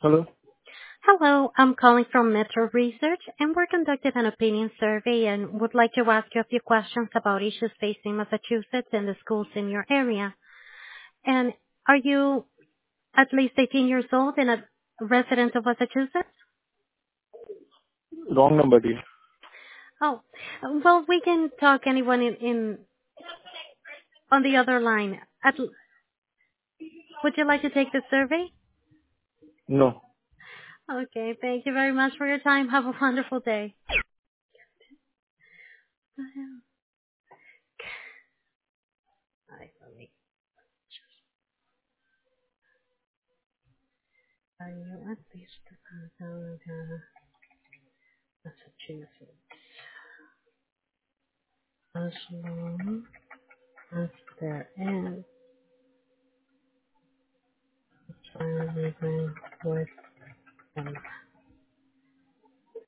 Hello. Hello, I'm calling from Metro Research, and we're conducting an opinion survey and would like to ask you a few questions about issues facing Massachusetts and the schools in your area. And are you at least 18 years old and a resident of Massachusetts? Wrong number, dear. Oh, well, we can talk anyone in on the other line. Would you like to take the survey? No. Okay, thank you very much for your time. Have a wonderful day. Are you at least Massachusetts? As long as there is living with them.